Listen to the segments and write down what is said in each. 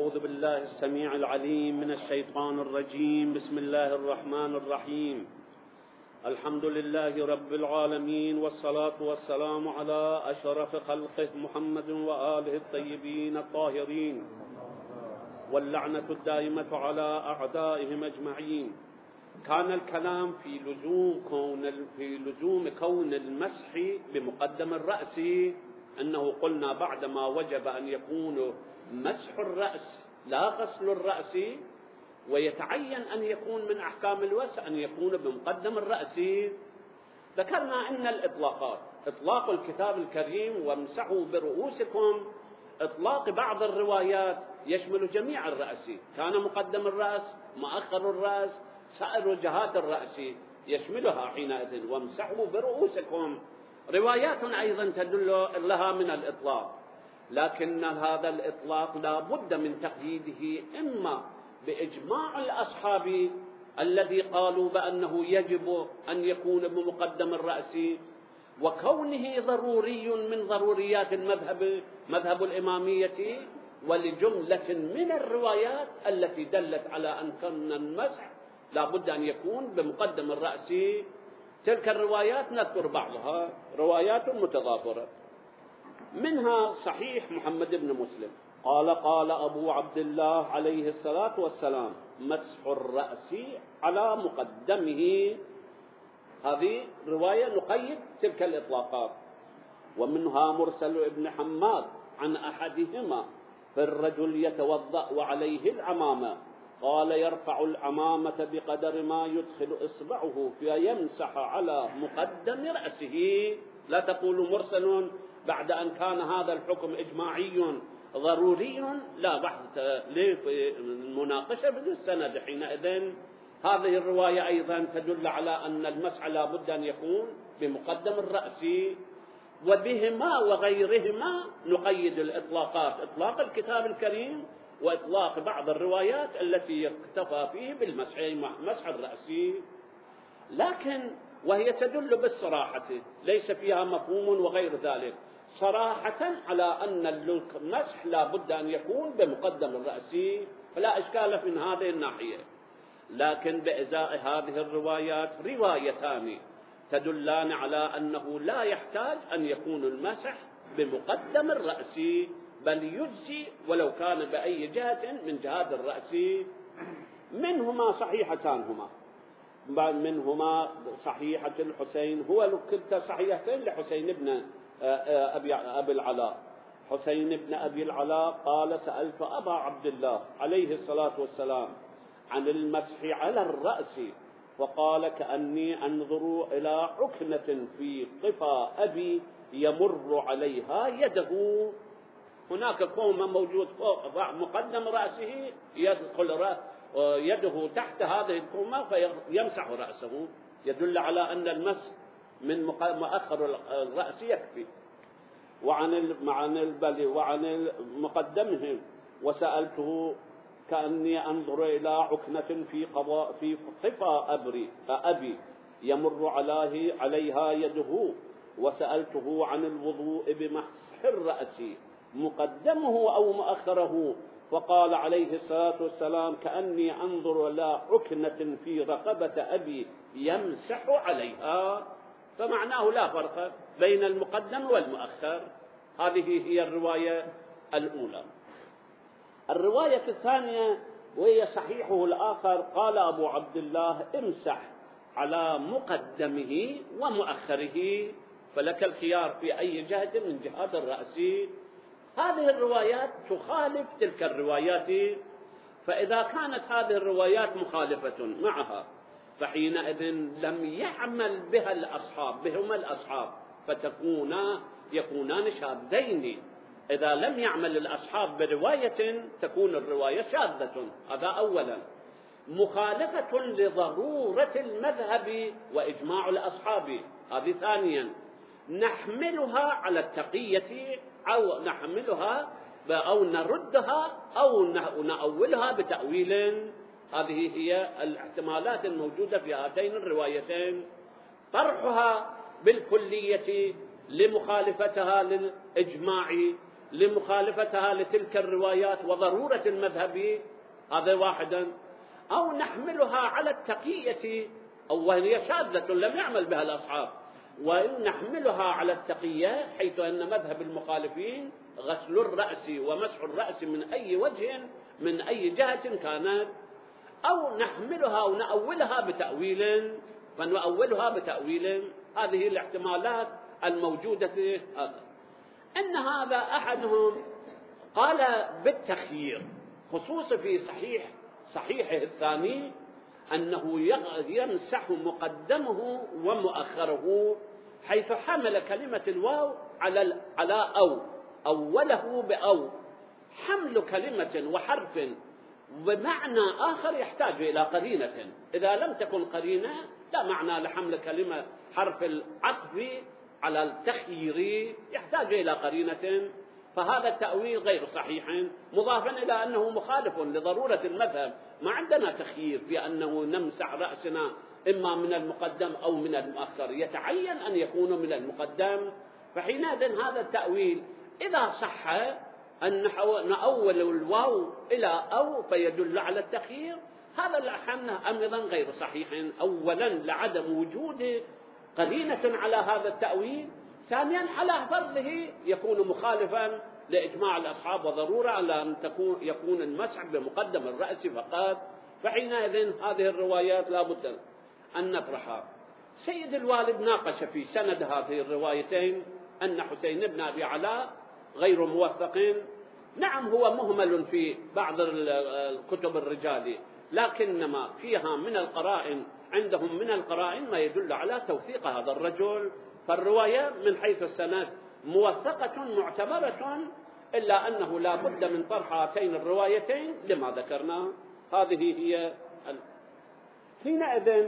أعوذ بالله السميع العليم من الشيطان الرجيم. بسم الله الرحمن الرحيم. الحمد لله رب العالمين، والصلاة والسلام على أشرف خلقه محمد وآله الطيبين الطاهرين، واللعنة الدائمة على أعدائهم أجمعين. كان الكلام في لزوم كون المسح بمقدم الرأس، أنه قلنا بعدما وجب أن يكون مسح الرأس لا غسل الرأس، ويتعين أن يكون من أحكام الوسع أن يكون بمقدم الرأس. ذكرنا أن الإطلاقات، إطلاق الكتاب الكريم وامسحوا برؤوسكم، إطلاق بعض الروايات يشمل جميع الرأس، كان مقدم الرأس، مؤخر الرأس، سائر جهات الرأس يشملها حينئذ، وامسحوا برؤوسكم. روايات أيضا تدل لها من الإطلاق، لكن هذا الإطلاق لا بد من تقييده إما بإجماع الأصحاب الذي قالوا بأنه يجب أن يكون بمقدم الرأس، وكونه ضروري من ضروريات مذهب الإمامية، ولجملة من الروايات التي دلت على أن كان المسح لا بد أن يكون بمقدم الرأس. تلك الروايات نذكر بعضها، روايات متضافرة. منها صحيح محمد بن مسلم قال أبو عبد الله عليه الصلاة والسلام: مسح الرأس على مقدمه. هذه رواية نقيد تلك الإطلاقات. ومنها مرسل ابن حماد عن أحدهما: في الرجل يتوضأ وعليه العمامة، قال: يرفع العمامة بقدر ما يدخل إصبعه فيمسح على مقدم رأسه. لا تقول مرسل بعد أن كان هذا الحكم إجماعي ضروري، لا بحث للمناقشة بالسند حينئذ. هذه الرواية أيضا تدل على أن المسح لا بد أن يكون بمقدم الرأس. وبهما وغيرهما نقيد الإطلاقات، إطلاق الكتاب الكريم وإطلاق بعض الروايات التي يكتفى فيه بالمسح، مسح الرأس، لكن وهي تدل بالصراحة، ليس فيها مفهوم وغير ذلك، صراحة على أن المسح لا بد أن يكون بمقدم الرأس، فلا إشكال من هذه الناحية. لكن بإزاء هذه الروايات روايتان تدلان على أنه لا يحتاج أن يكون المسح بمقدم الرأس، بل يجزي ولو كان بأي جهة من جهات الرأس. منهما صحيحتان، منهما صحيحة الحسين، هو كلتا صحيحتين لحسين بن أبي العلاء. حسين بن أبي العلاء قال: سألت أبا عبد الله عليه الصلاة والسلام عن المسح على الرأس، فقال: كأني أنظر إلى عكنة في قفا أبي يمر عليها يده. هناك كومة موجود فوق مقدم رأسه، يدخل يده تحت هذه الكومة فيمسح رأسه، يدل على أن المسح من مؤخر الرأس يكفي. وعن مقدمهم: وسألته كأني أنظر إلى عكنة في قفا أبي يمر عليها يده. وسألته عن الوضوء بمسح الرأس مقدمه أو مؤخره، فقال عليه الصلاة والسلام: كأني أنظر إلى عكنة في رقبة أبي يمسح عليها. فمعناه لا فرق بين المقدم والمؤخر. هذه هي الرواية الأولى. الرواية الثانية وهي صحيحه الآخر، قال أبو عبد الله: امسح على مقدمه ومؤخره، فلك الخيار في أي جهة من جهات الرأس. هذه الروايات تخالف تلك الروايات، فإذا كانت هذه الروايات مخالفة معها فحينئذ لم يعمل بها الأصحاب يكونان شاذين. إذا لم يعمل الأصحاب برواية تكون الرواية شاذة. هذا أولا. مخالفة لضرورة المذهب وإجماع الأصحاب، هذه ثانيا. نحملها على التقية أو نحملها أو نردها أو نأولها بتأويل. هذه هي الاحتمالات الموجودة في هاتين الروايتين. طرحها بالكلية لمخالفتها للإجماع لمخالفتها لتلك الروايات وضرورة المذهب، هذا واحدا، أو نحملها على التقية، أو وهي شاذة لم يعمل بها الأصحاب، وإن نحملها على التقية حيث أن مذهب المخالفين غسل الرأس ومسح الرأس من أي وجه من أي جهة كانت، أو نحملها أو نأولها بتأويل، فنؤولها بتأويل. هذه الاحتمالات الموجودة في هذا. إن هذا أحدهم قال بالتخيير، خصوصا في صحيحه الثاني أنه يمسح مقدمه ومؤخره، حيث حمل كلمة الواو على أوله بأو. حمل كلمة وحرف بمعنى آخر يحتاج إلى قرينة، إذا لم تكن قرينة لا معنى لحمل كلمة حرف العطف على التخيير، يحتاج إلى قرينة، فهذا التأويل غير صحيح، مضافا إلى أنه مخالف لضرورة المذهب. ما عندنا تخيير في أنه نمسح رأسنا إما من المقدم أو من المؤخر، يتعين أن يكون من المقدم. فحينئذ هذا التأويل إذا صح أن نأول الواو إلى أو فيدل على التخيير، هذا الحمل أيضا غير صحيح، أولا لعدم وجود قرينة على هذا التأويل، ثانيا على فرضه يكون مخالفا لإجماع الأصحاب وضرورة على أن يكون المسح بمقدم الرأس فقط. فحينئذ هذه الروايات لا بد أن نطرحها. سيد الوالد ناقش في سند هذه الروايتين أن حسين بن أبي علاء غير موثق، نعم هو مهمل في بعض الكتب الرجال، لكنما فيها من القرائن، عندهم من القرائن ما يدل على توثيق هذا الرجل، فالرواية من حيث السند موثقة معتبرة، إلا أنه لا بد من طرح هاتين الروايتين لما ذكرنا. هذه هي حينئذ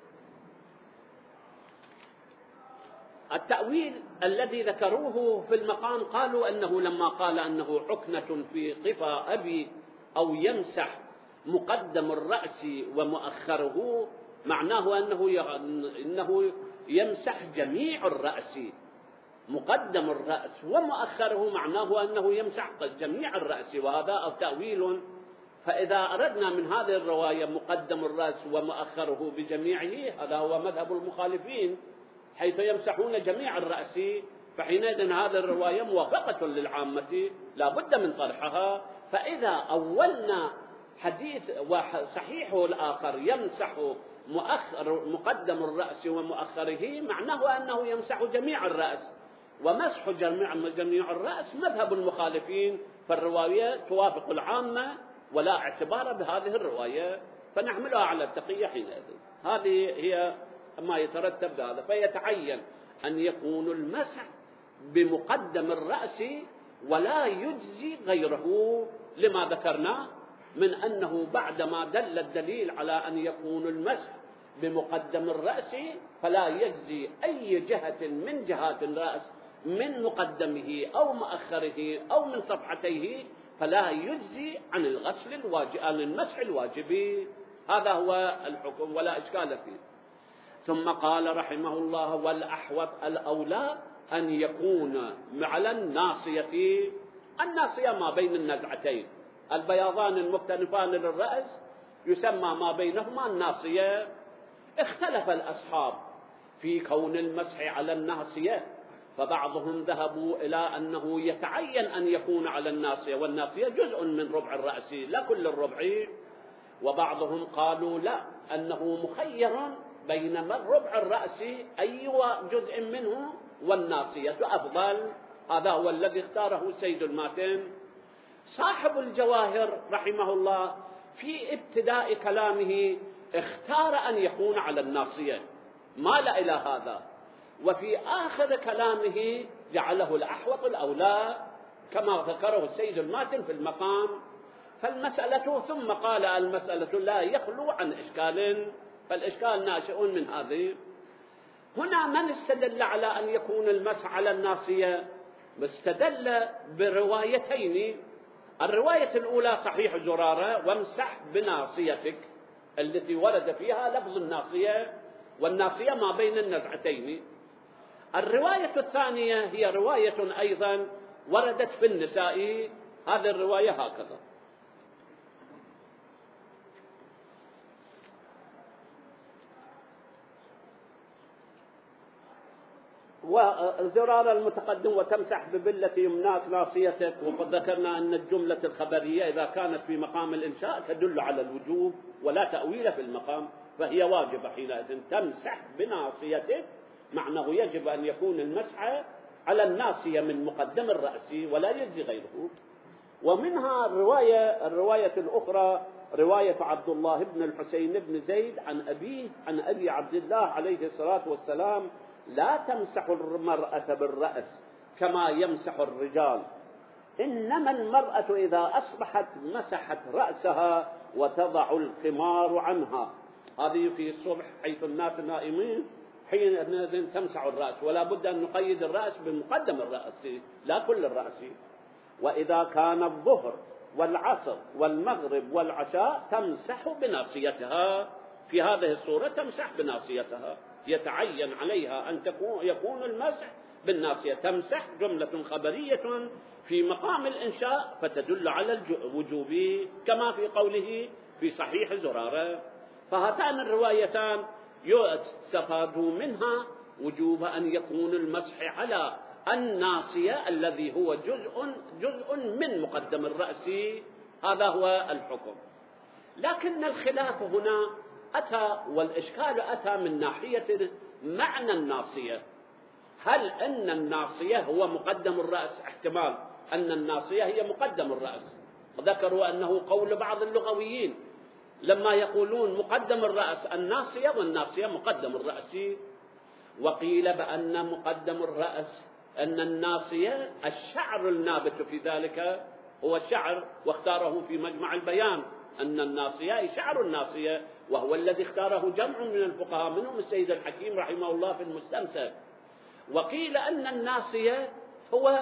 التأويل الذي ذكروه في المقام، قالوا أنه لما قال أنه عكنة في قفا أبي أو يمسح مقدم الرأس ومؤخره، معناه أنه يمسح جميع الرأس، مقدم الرأس ومؤخره معناه أنه يمسح جميع الرأس، وهذا تأويل. فإذا أردنا من هذه الرواية مقدم الرأس ومؤخره بجميعه، هذا هو مذهب المخالفين حيث يمسحون جميع الرأس، فحينئذ هذه الرواية موافقة للعامة لا بد من طرحها. فإذا أولنا حديث وصحيحه الآخر يمسح مقدم الرأس ومؤخره، معناه أنه يمسح جميع الرأس، ومسح جميع الرأس مذهب المخالفين، فالرواية توافق العامة ولا اعتبار بهذه الرواية، فنحملها على التقية حينئذ. هذه هي ما يترتب هذا. فيتعين أن يكون المسح بمقدم الرأس ولا يجزي غيره، لما ذكرنا من أنه بعدما دل الدليل على أن يكون المسح بمقدم الرأس فلا يجزي أي جهة من جهات الرأس من مقدمه أو مؤخره أو من صفحتيه، فلا يجزي عن الغسل الواجب، عن المسح الواجب. هذا هو الحكم ولا إشكال فيه. ثم قال رحمه الله: والأحوط الأولى أن يكون على الناصية. الناصية ما بين النزعتين، البياضان المختلفان للرأس يسمى ما بينهما الناصية. اختلف الأصحاب في كون المسح على الناصية، فبعضهم ذهبوا إلى أنه يتعين أن يكون على الناصية، والناصية جزء من ربع الرأس لا كل الربع، وبعضهم قالوا لا، أنه مخير بين ربع الرأس أي جزء منه والناصية أفضل. هذا هو الذي اختاره سيد الماتن. صاحب الجواهر رحمه الله في ابتداء كلامه اختار أن يكون على الناصية، مال إلى هذا، وفي آخر كلامه جعله الأحوط الأولى كما ذكره السيد الماتن في المقام. فالمسألة، ثم قال المسألة لا يخلو عن إشكال، فالإشكال ناشئ من هذه. هنا من استدل على أن يكون المسح على الناصية؟ استدل بروايتين. الرواية الأولى صحيح زرارة: وامسح بناصيتك، التي ورد فيها لفظ الناصية، والناصية ما بين النزعتين. الرواية الثانية هي رواية أيضا وردت في النساء هذه الرواية هكذا. وزرار المتقدم وتمسح ببلة يمناك ناصيتك، وقد ذكرنا أن الجملة الخبرية إذا كانت في مقام الإنشاء تدل على الوجوب ولا تأويل في المقام، فهي واجبة حينئذ. تمسح بناصيتك معناه يجب أن يكون المسح على الناصية من مقدم الرأس ولا يجزي غيره. ومنها الرواية الأخرى رواية عبد الله بن الحسين بن زيد عن أبيه عن أبي عبد الله عليه الصلاة والسلام: لا تمسح المرأة بالرأس كما يمسح الرجال، إنما المرأة إذا أصبحت مسحت رأسها وتضع الخمار عنها. هذه في الصبح حيث الناس نائمين حين تمسح الرأس، ولا بد أن نقيد الرأس بمقدم الرأس لا كل الرأس. وإذا كان الظهر والعصر والمغرب والعشاء تمسح بناصيتها، في هذه الصورة تمسح بناصيتها، يتعين عليها أن يكون المسح بالناصية. تمسح جملة خبرية في مقام الإنشاء فتدل على الوجوب كما في قوله في صحيح زرارة. فهاتان الروايتان يستفاد منها وجوب أن يكون المسح على الناصية الذي هو جزء من مقدم الرأس، هذا هو الحكم. لكن الخلاف هنا أتى والإشكال أتى من ناحية معنى الناصية. هل أن الناصية هو مقدم الرأس؟ احتمال أن الناصية هي مقدم الرأس، ذكروا أنه قول بعض اللغويين لما يقولون مقدم الرأس الناصية والناصية مقدم الرأس. وقيل بأن مقدم الرأس أن الناصية الشعر النابت في ذلك هو الشعر، واختاره في مجمع البيان أن الناصية شعر الناصية، وهو الذي اختاره جمع من الفقهاء منهم السيد الحكيم رحمه الله في المستمسك. وقيل أن الناصية هو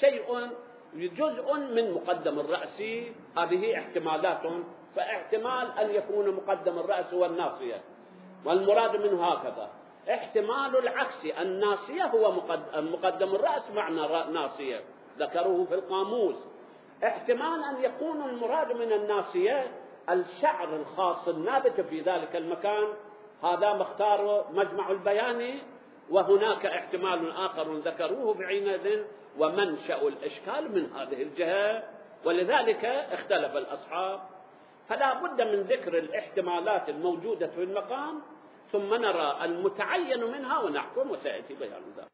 جزء من مقدم الرأس. هذه احتمالات، فاحتمال أن يكون مقدم الرأس هو الناصية، والمراد منه هكذا. احتمال العكس، الناصية هو مقدم الرأس معنى ناصية، ذكروه في القاموس. احتمال أن يكون المراد من الناصية الشعر الخاص النابت في ذلك المكان، هذا مختار مجمع البيان. وهناك احتمال آخر ذكروه بعينئذ، ومنشأ الإشكال من هذه الجهة، ولذلك اختلف الأصحاب. فلا بد من ذكر الاحتمالات الموجودة في المقام ثم نرى المتعين منها ونحكم، وسيأتي بيان ذلك.